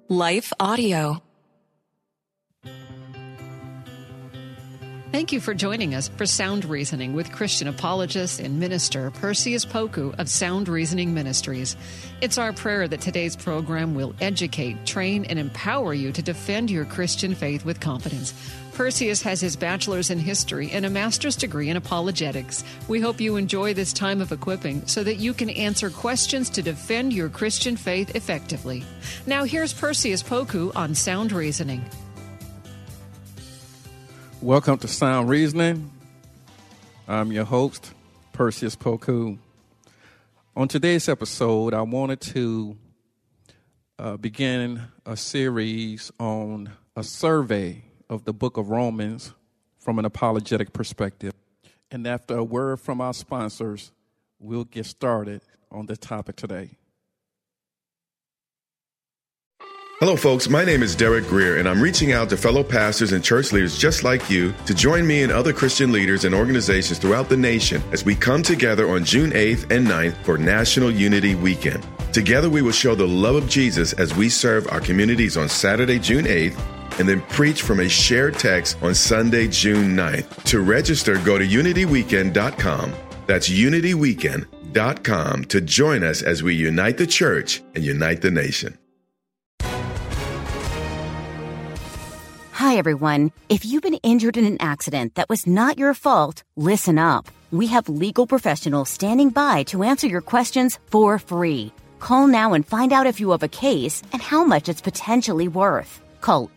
Life Audio. Thank you for joining us for Sound Reasoning with Christian apologist and minister Perseus Poku of Sound Reasoning Ministries. It's our prayer that today's program will educate, train, and empower you to defend your Christian faith with confidence. Perseus has his bachelor's in history and a master's degree in apologetics. We hope you enjoy this time of equipping so that you can answer questions to defend your Christian faith effectively. Now here's Perseus Poku on Sound Reasoning. Welcome to Sound Reasoning. I'm your host, Perseus Poku. On today's episode, I wanted to begin a series on a survey of the book of Romans from an apologetic perspective. And after a word from our sponsors, we'll get started on the topic today. Hello, folks. My name is Derek Greer, and I'm reaching out to fellow pastors and church leaders just like you to join me and other Christian leaders and organizations throughout the nation as we come together on June 8th and 9th for National Unity Weekend. Together, we will show the love of Jesus as we serve our communities on Saturday, June 8th, and then preach from a shared text on Sunday, June 9th. To register, go to unityweekend.com. That's unityweekend.com to join us as we unite the church and unite the nation. Hi, everyone. If you've been injured in an accident that was not your fault, listen up. We have legal professionals standing by to answer your questions for free. Call now and find out if you have a case and how much it's potentially worth. Call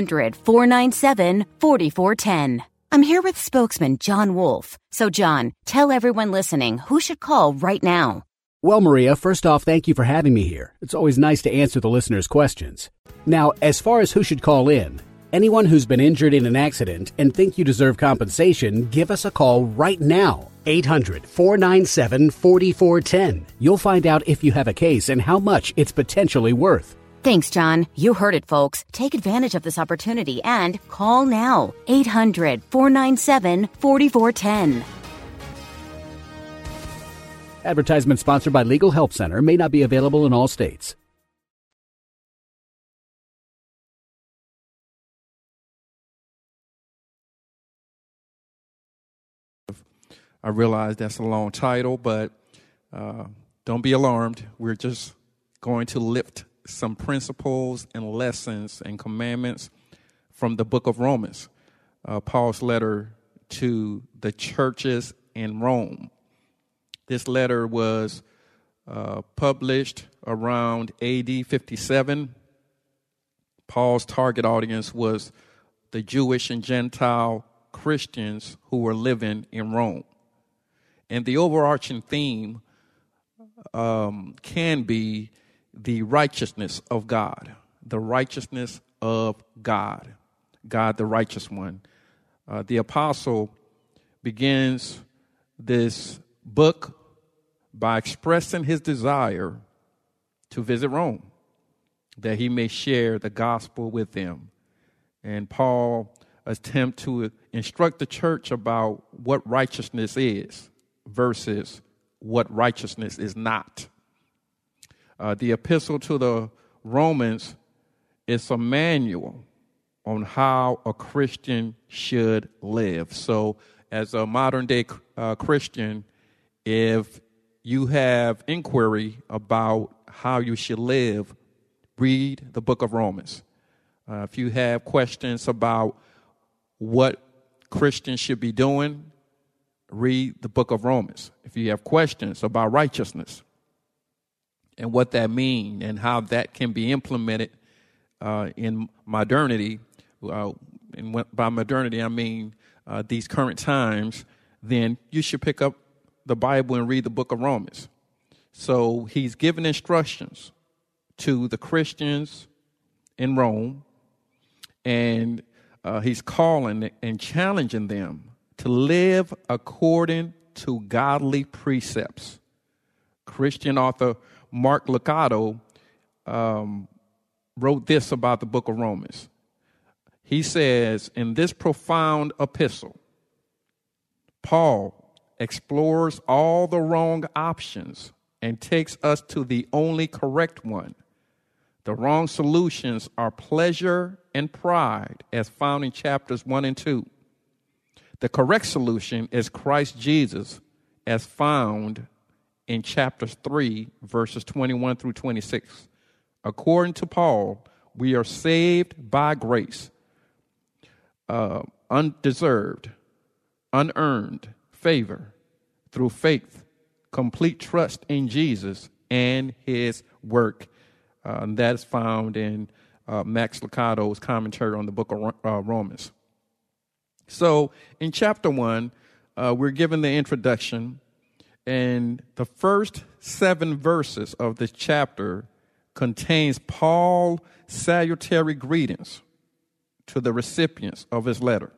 800-497-4410. I'm here with spokesman John Wolf. So, John, tell everyone listening who should call right now. Well, Maria, first off, thank you for having me here. It's always nice to answer the listeners' questions. Now, as far as who should call in, anyone who's been injured in an accident and think you deserve compensation, give us a call right now. 800-497-4410. You'll find out if you have a case and how much it's potentially worth. Thanks, John. You heard it, folks. Take advantage of this opportunity and call now. 800-497-4410. Advertisement sponsored by Legal Help Center. May not be available in all states. I realize that's a long title, but don't be alarmed. We're just going to lift some principles and lessons and commandments from the book of Romans, Paul's letter to the churches in Rome. This letter was published around AD 57. Paul's target audience was the Jewish and Gentile Christians who were living in Rome. And the overarching theme can be the righteousness of God, the righteousness of God, God the righteous one. The apostle begins this book by expressing his desire to visit Rome, that he may share the gospel with them. And Paul attempts to instruct the church about what righteousness is versus what righteousness is not. The epistle to the Romans is a manual on how a Christian should live. So as a modern day Christian, if you have inquiry about how you should live, read the book of Romans. If you have questions about what Christians should be doing, read the book of Romans. If you have questions about righteousness and what that means and how that can be implemented in modernity, and by modernity I mean these current times, then you should pick up the Bible and read the book of Romans. So he's giving instructions to the Christians in Rome, and he's calling and challenging them to live according to godly precepts. Christian author Mark Lucado wrote this about the book of Romans. He says, in this profound epistle, Paul explores all the wrong options and takes us to the only correct one, The wrong solutions are pleasure and pride, as found in chapters 1 and 2. The correct solution is Christ Jesus, as found in chapters 3, verses 21 through 26. According to Paul, we are saved by grace, undeserved, unearned favor through faith, complete trust in Jesus and his work. And that's found in Max Lucado's commentary on the book of Romans. So in chapter 1, we're given the introduction, and the first 7 verses of this chapter contains Paul's salutary greetings to the recipients of his letter.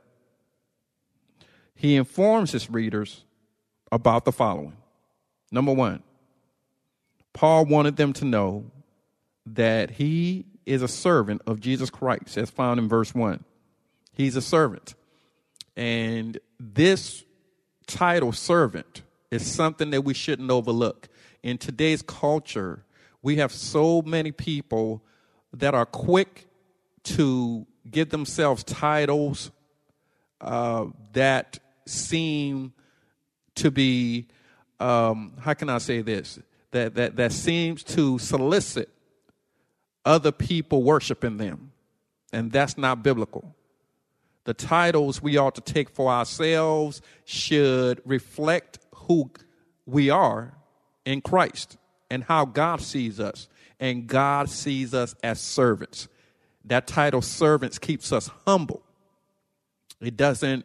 He informs his readers about the following. Number 1, Paul wanted them to know that he is a servant of Jesus Christ, as found in verse 1. He's a servant. And this title, servant, is something that we shouldn't overlook. In today's culture, we have so many people that are quick to give themselves titles that seem to be, how can I say this, that seems to solicit other people worshiping them, and that's not biblical. The titles we ought to take for ourselves should reflect who we are in Christ and how God sees us, and God sees us as servants. That title, servants, keeps us humble. It doesn't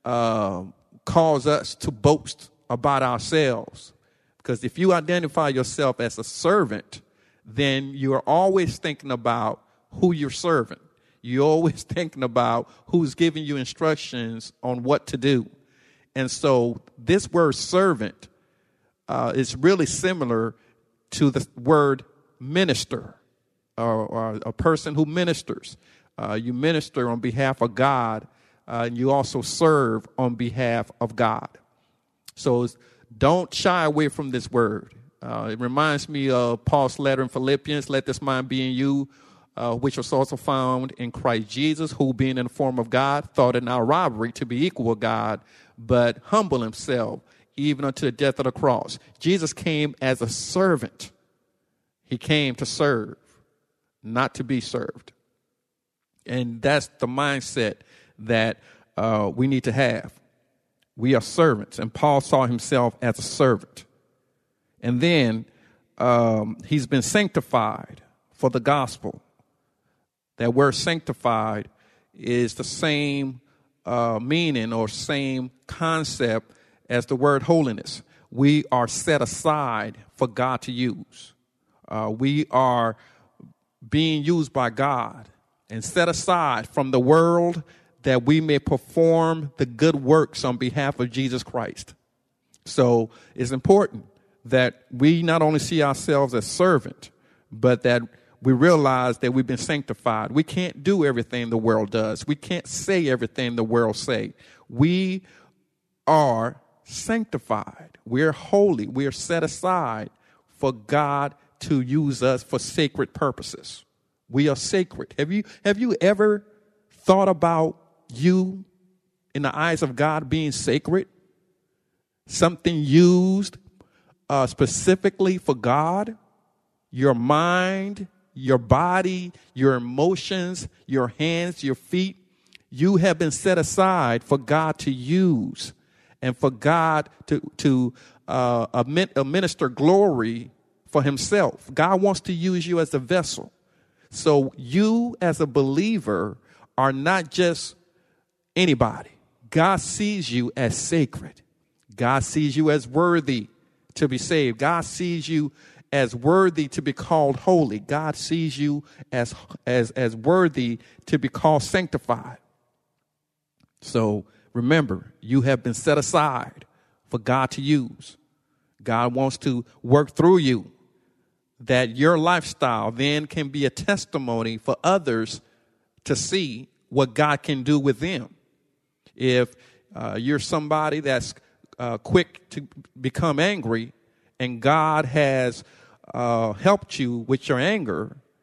cause us to boast about ourselves, because if you identify yourself as a servant, then you're always thinking about who you're serving. You're always thinking about who's giving you instructions on what to do. And so this word servant is really similar to the word minister, or a person who ministers. You minister on behalf of God, and you also serve on behalf of God. So don't shy away from this word. It reminds me of Paul's letter in Philippians, let this mind be in you, which was also found in Christ Jesus, who being in the form of God, thought it not robbery to be equal with God, but humble himself, even unto the death of the cross. Jesus came as a servant. He came to serve, not to be served. And that's the mindset that we need to have. We are servants, and Paul saw himself as a servant. And then he's been sanctified for the gospel. That word sanctified is the same meaning or same concept as the word holiness. We are set aside for God to use. We are being used by God and set aside from the world that we may perform the good works on behalf of Jesus Christ. So it's important that we not only see ourselves as servant, but that we realize that we've been sanctified. We can't do everything the world does. We can't say everything the world say. We are sanctified. We're holy. We are set aside for God to use us for sacred purposes. We are sacred. Have you ever thought about you in the eyes of God being sacred? Something used specifically for God? Your mind, your body, your emotions, your hands, your feet. You have been set aside for God to use and for God to administer glory for himself. God wants to use you as a vessel. So you as a believer are not just anybody. God sees you as sacred. God sees you as worthy to be saved. God sees you as worthy to be called holy. God sees you as worthy to be called sanctified. So remember, you have been set aside for God to use. God wants to work through you, that your lifestyle then can be a testimony for others to see what God can do with them. If you're somebody that's quick to become angry, and God has helped you with your anger,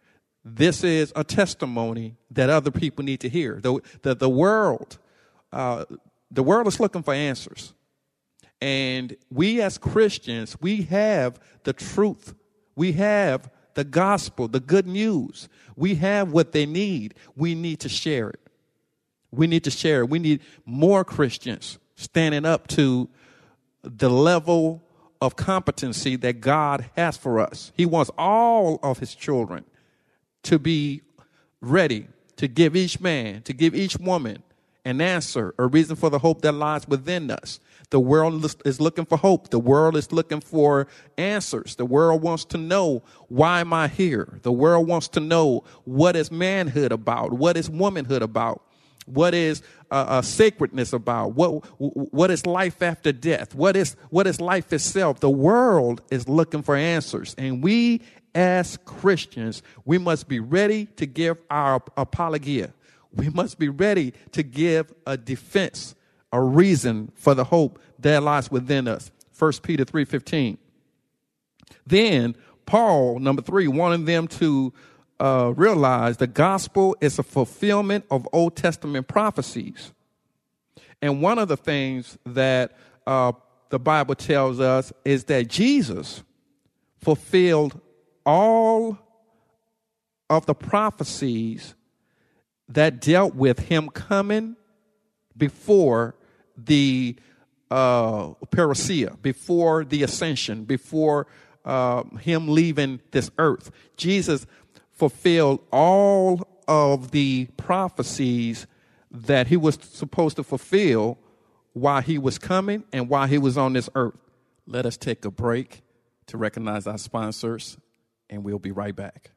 this is a testimony that other people need to hear. The world is looking for answers. And we as Christians, we have the truth. We have the gospel, the good news. We have what they need. We need to share it. We need to share it. We need more Christians standing up to the level of competency that God has for us. He wants all of his children to be ready to give each man, to give each woman an answer, a reason for the hope that lies within us. The world is looking for hope. The world is looking for answers. The world wants to know, why am I here? The world wants to know, what is manhood about? What is womanhood about? What is sacredness about? What is life after death? What is life itself? The world is looking for answers. And we as Christians, we must be ready to give our apologia. We must be ready to give a defense, a reason for the hope that lies within us. 1 Peter 3:15. Then Paul, number 3, wanted them to realize the gospel is a fulfillment of Old Testament prophecies. And one of the things that the Bible tells us is that Jesus fulfilled all of the prophecies that dealt with him coming before the parousia, before the ascension, before him leaving this earth. Jesus fulfilled all of the prophecies that he was supposed to fulfill while he was coming and while he was on this earth. Let us take a break to recognize our sponsors, and we'll be right back.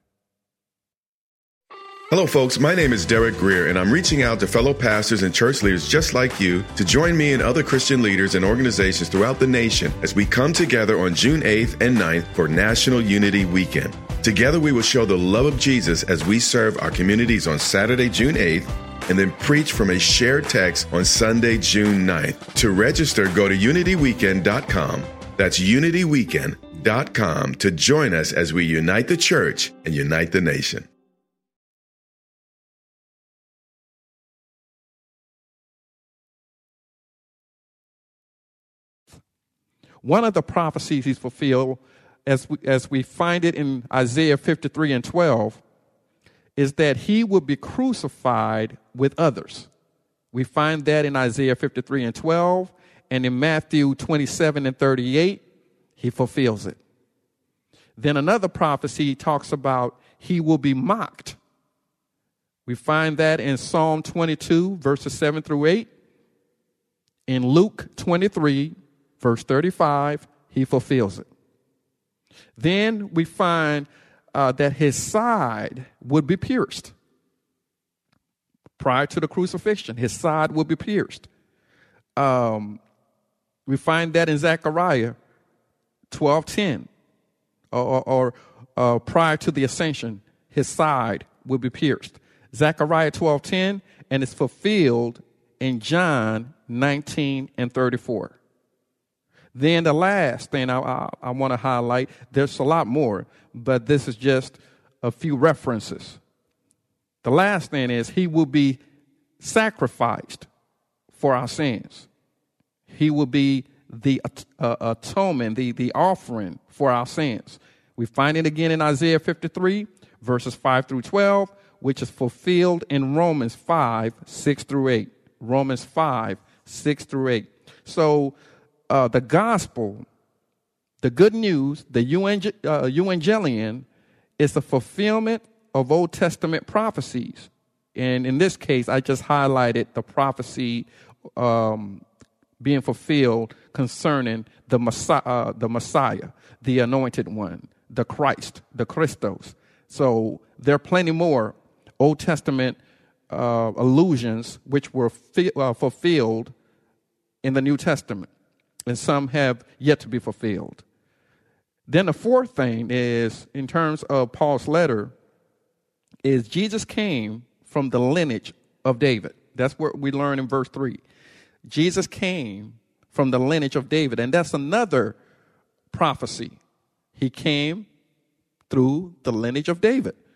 Hello, folks. My name is Derek Greer, and I'm reaching out to fellow pastors and church leaders just like you to join me and other Christian leaders and organizations throughout the nation as we come together on June 8th and 9th for National Unity Weekend. Together, we will show the love of Jesus as we serve our communities on Saturday, June 8th, and then preach from a shared text on Sunday, June 9th. To register, go to unityweekend.com. That's unityweekend.com to join us as we unite the church and unite the nation. One of the prophecies he's fulfilled, as we find it in Isaiah 53:12, is that he will be crucified with others. We find that in Isaiah 53:12, and in Matthew 27:38, he fulfills it. Then another prophecy talks about he will be mocked. We find that in Psalm 22, verses 7 through 8. In Luke 23, verse 35, he fulfills it. Then we find that his side would be pierced. Prior to the crucifixion, his side would be pierced. We find that in Zechariah 12:10, or prior to the ascension, his side would be pierced. Zechariah 12:10, and it's fulfilled in John 19:34. Then the last thing I want to highlight, there's a lot more, but this is just a few references. The last thing is he will be sacrificed for our sins. He will be the atonement, the offering for our sins. We find it again in Isaiah 53, verses 5 through 12, which is fulfilled in Romans 5, 6 through 8. Romans 5, 6 through 8. So the gospel, the good news, the euangelion, is the fulfillment of Old Testament prophecies. And in this case, I just highlighted the prophecy being fulfilled concerning the Messiah, the Anointed One, the Christ, the Christos. So there are plenty more Old Testament allusions which were fulfilled in the New Testament, and some have yet to be fulfilled. Then the fourth thing is, in terms of Paul's letter, is Jesus came from the lineage of David. That's what we learn in verse 3. Jesus came from the lineage of David, and that's another prophecy. He came through the lineage of David.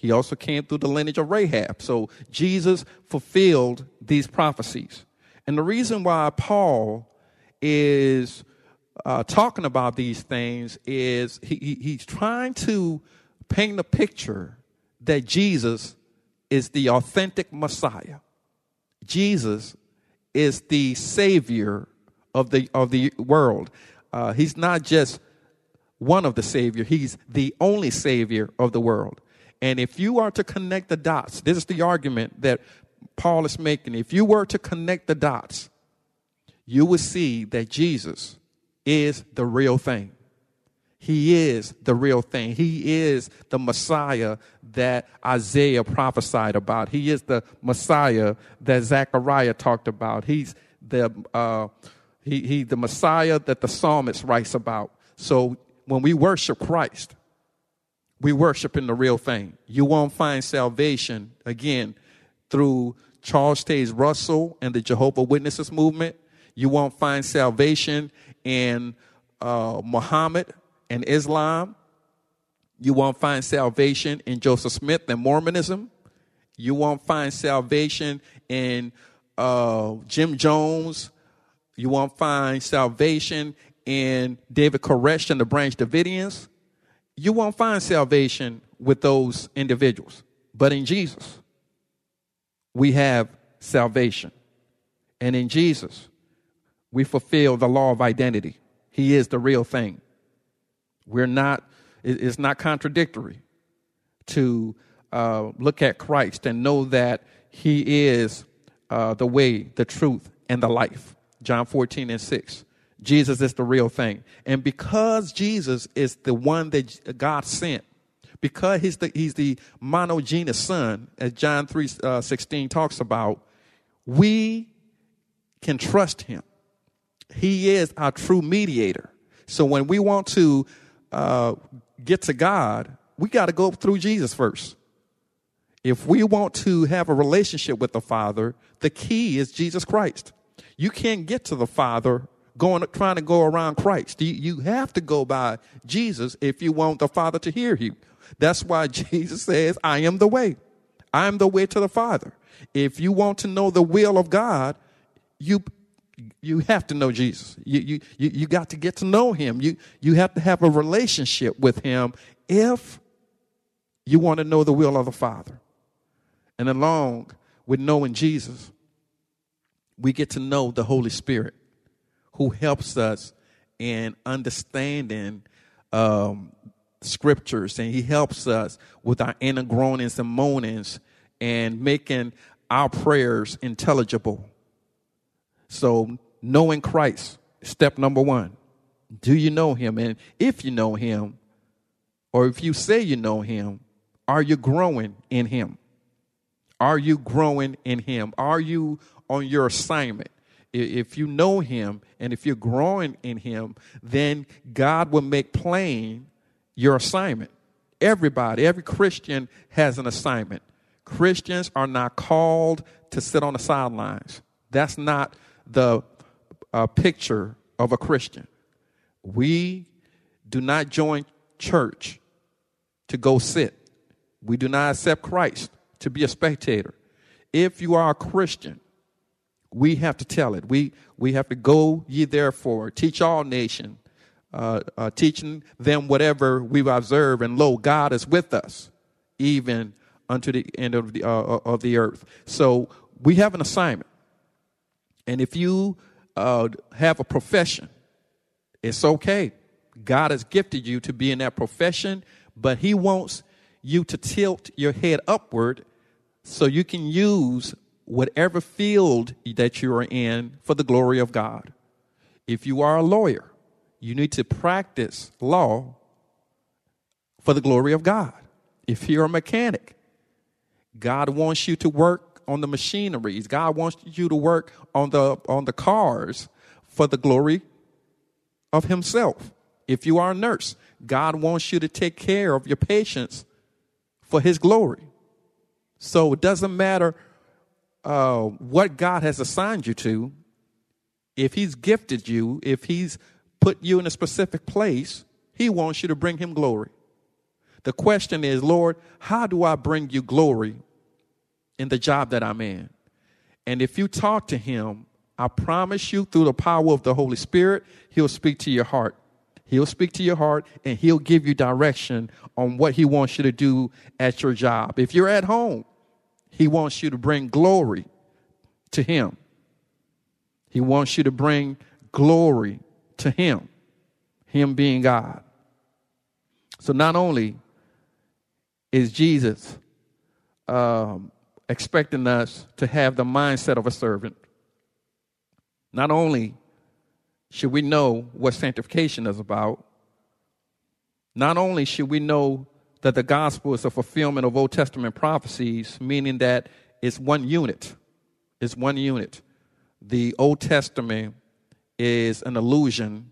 He also came through the lineage of Rahab. So Jesus fulfilled these prophecies. And the reason why Paul is talking about these things is he's trying to paint a picture that Jesus is the authentic Messiah. Jesus is the Savior of the world. He's not just one of the Savior. He's the only Savior of the world. And if you are to connect the dots, this is the argument that Paul is making. If you were to connect the dots, you would see that Jesus is the real thing. He is the real thing. He is the Messiah that Isaiah prophesied about. He is the Messiah that Zechariah talked about. He's the the Messiah that the psalmist writes about. So when we worship Christ, we worship in the real thing. You won't find salvation, again, through Charles Taze Russell and the Jehovah's Witnesses movement. You won't find salvation in Muhammad and Islam. You won't find salvation in Joseph Smith and Mormonism. You won't find salvation in Jim Jones. You won't find salvation in David Koresh and the Branch Davidians. You won't find salvation with those individuals. But in Jesus, we have salvation. And in Jesus, we fulfill the law of identity. He is the real thing. It's not contradictory to look at Christ and know that he is the way, the truth, and the life. John 14:6. Jesus is the real thing. And because Jesus is the one that God sent, because he's the monogenes son, as John 3:16 talks about, we can trust him. He is our true mediator. So when we want to get to God, we got to go through Jesus first. If we want to have a relationship with the Father, the key is Jesus Christ. You can't get to the Father trying to go around Christ. You have to go by Jesus if you want the Father to hear you. That's why Jesus says, I am the way. I am the way to the Father. If you want to know the will of God, you have to know Jesus. You got to get to know him. You have to have a relationship with him if you want to know the will of the Father. And along with knowing Jesus, we get to know the Holy Spirit, who helps us in understanding scriptures, and he helps us with our inner groanings and moanings and making our prayers intelligible. So knowing Christ, step number one. Do you know him? And if you know him, or if you say you know him, are you growing in him? Are you growing in him? Are you on your assignment? If you know him and if you're growing in him, then God will make plain your assignment. Everybody, every Christian has an assignment. Christians are not called to sit on the sidelines. That's not the picture of a Christian. We do not join church to go sit. We do not accept Christ to be a spectator. If you are a Christian, we have to tell it. We have to go ye therefore, teach all nations, teaching them whatever we've observed, and lo, God is with us, even unto the end of the earth. So we have an assignment. And if you have a profession, it's okay. God has gifted you to be in that profession, but he wants you to tilt your head upward so you can use whatever field that you are in for the glory of God. If you are a lawyer, you need to practice law for the glory of God. If you're a mechanic, God wants you to work on the machineries. God wants you to work on the cars for the glory of himself. If you are a nurse, God wants you to take care of your patients for his glory. So it doesn't matter what God has assigned you to. If he's gifted you, if he's put you in a specific place, he wants you to bring him glory. The question is, Lord, how do I bring you glory in the job that I'm in? And if you talk to him, I promise you, through the power of the Holy Spirit, he'll speak to your heart. He'll speak to your heart, and he'll give you direction on what he wants you to do at your job. If you're at home, he wants you to bring glory to him. He wants you to bring glory to him being God. So not only is Jesus expecting us to have the mindset of a servant, not only should we know what sanctification is about, not only should we know that the gospel is a fulfillment of Old Testament prophecies, meaning that it's one unit. It's one unit. The Old Testament is an illusion,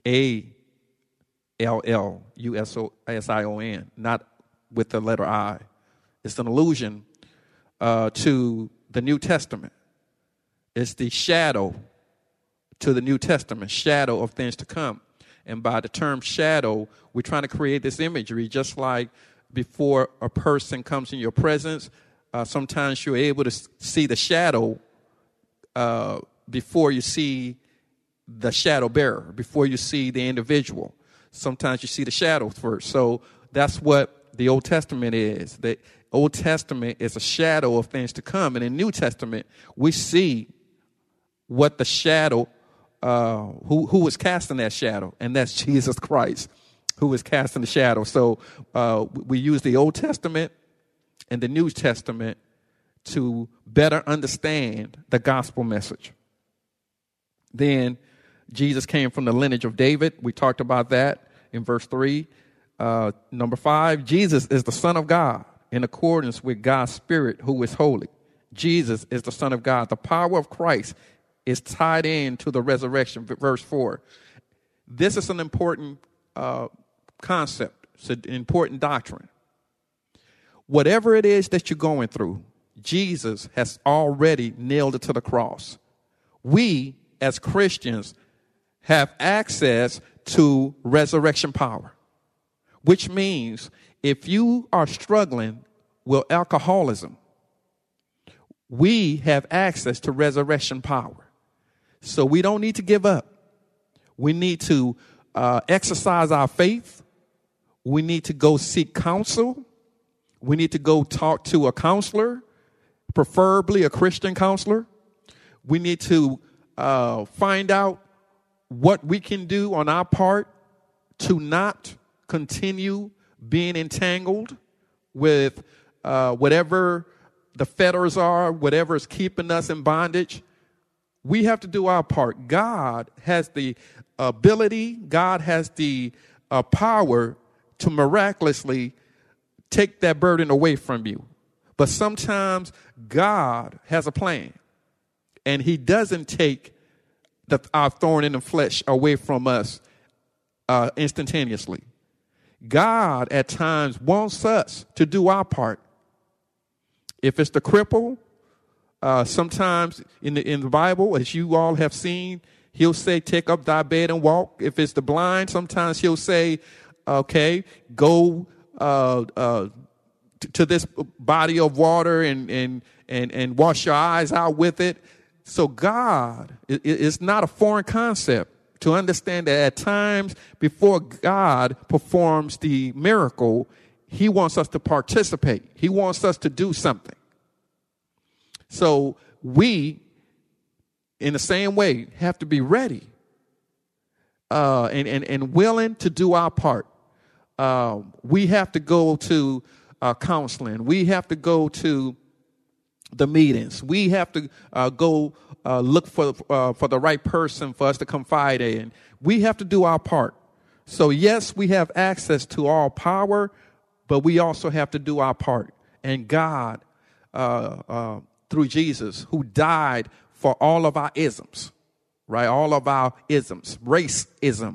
ALLUSION, not with the letter I. It's an allusion to the New Testament. It's the shadow to the New Testament, shadow of things to come. And by the term shadow, we're trying to create this imagery, just like before a person comes in your presence, sometimes you're able to see the shadow before you see the shadow bearer, before you see the individual. Sometimes you see the shadow first. So that's what the Old Testament is. The Old Testament is a shadow of things to come. And in the New Testament, we see what the shadow, who was casting that shadow, and that's Jesus Christ, who was casting the shadow. So we use the Old Testament and the New Testament to better understand the gospel message. Then Jesus came from the lineage of David. We talked about that in verse 3. Number 5, Jesus is the Son of God in accordance with God's Spirit, who is holy. Jesus is the Son of God. The power of Christ is tied into the resurrection, verse 4. This is an important concept. It's an important doctrine. Whatever it is that you're going through, Jesus has already nailed it to the cross. We, as Christians, have access to resurrection power, which means if you are struggling with alcoholism, we have access to resurrection power. So we don't need to give up. We need to exercise our faith. We need to go seek counsel. We need to go talk to a counselor, preferably a Christian counselor. We need to find out what we can do on our part to not continue being entangled with whatever the fetters are, whatever is keeping us in bondage. We have to do our part. God has the ability, God has the power to miraculously take that burden away from you. But sometimes God has a plan, and he doesn't take our thorn in the flesh away from us instantaneously. God at times wants us to do our part. If it's the cripple, sometimes in the Bible, as you all have seen, he'll say, take up thy bed and walk. If it's the blind, sometimes he'll say, okay, go to this body of water and wash your eyes out with it. So God, it's not a foreign concept to understand that at times before God performs the miracle, he wants us to participate. He wants us to do something. So we, in the same way, have to be ready and willing to do our part. We have to go to counseling. We have to go to the meetings. We have to go look for the right person for us to confide in. We have to do our part. So yes, we have access to all power, but we also have to do our part. And God, through Jesus, who died for all of our isms, right? All of our isms, racism,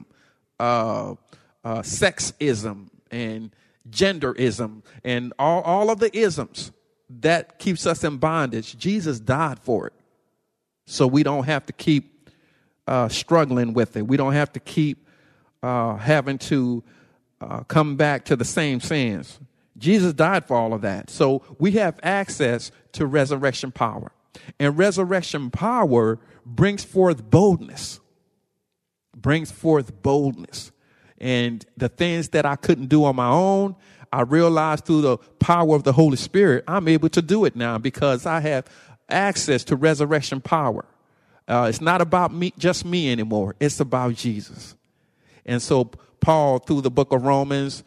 sexism, and genderism, and all of the isms that keeps us in bondage. Jesus died for it. So we don't have to keep struggling with it. We don't have to keep having to come back to the same sins. Jesus died for all of that. So we have access to resurrection power. And resurrection power brings forth boldness. And the things that I couldn't do on my own, I realized through the power of the Holy Spirit, I'm able to do it now because I have access to resurrection power. It's not about me, just me anymore. It's about Jesus. And so Paul, through the book of Romans,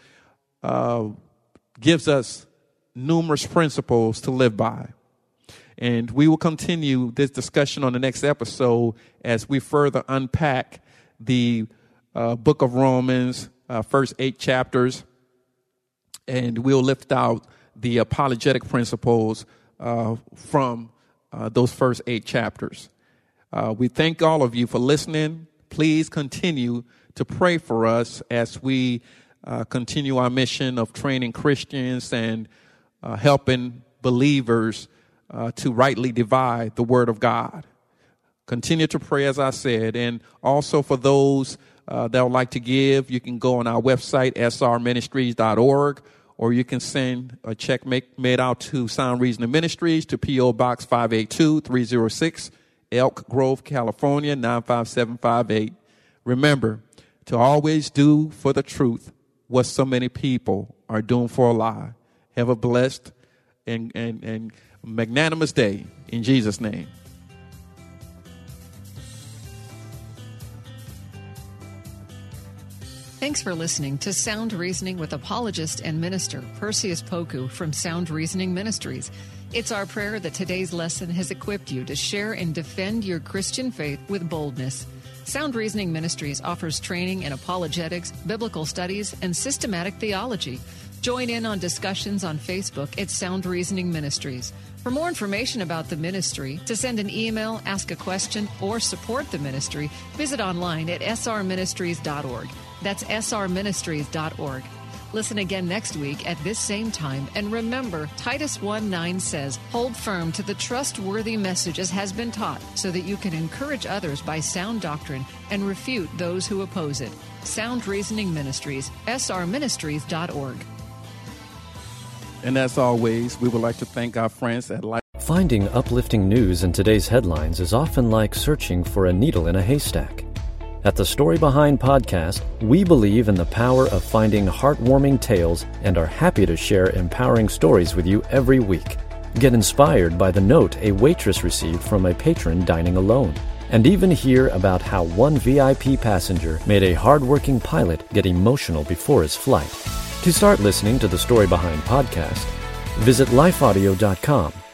gives us numerous principles to live by. And we will continue this discussion on the next episode as we further unpack the book of Romans, first 8 chapters. And we'll lift out the apologetic principles from those first 8 chapters. We thank all of you for listening. Please continue to pray for us as we continue our mission of training Christians and helping believers to rightly divide the word of God. Continue to pray, as I said. And also for those that would like to give, you can go on our website, srministries.org, or you can send a check made out to Sound Reasoning Ministries to P.O. Box 582-306, Elk Grove, California, 95758. Remember to always do for the truth what so many people are doing for a lie. Have a blessed and magnanimous day in Jesus' name. Thanks for listening to Sound Reasoning with apologist and minister Perseus Poku from Sound Reasoning Ministries. It's our prayer that today's lesson has equipped you to share and defend your Christian faith with boldness. Sound Reasoning Ministries offers training in apologetics, biblical studies, and systematic theology. Join in on discussions on Facebook at Sound Reasoning Ministries. For more information about the ministry, to send an email, ask a question, or support the ministry, visit online at srministries.org. That's srministries.org. Listen again next week at this same time. And remember, Titus 1:9 says, hold firm to the trustworthy message as has been taught, so that you can encourage others by sound doctrine and refute those who oppose it. Sound Reasoning Ministries, srministries.org. And as always, we would like to thank our friends at Life. Finding uplifting news in today's headlines is often like searching for a needle in a haystack. At the Story Behind podcast, we believe in the power of finding heartwarming tales and are happy to share empowering stories with you every week. Get inspired by the note a waitress received from a patron dining alone, and even hear about how one VIP passenger made a hardworking pilot get emotional before his flight. To start listening to the Story Behind podcast, visit lifeaudio.com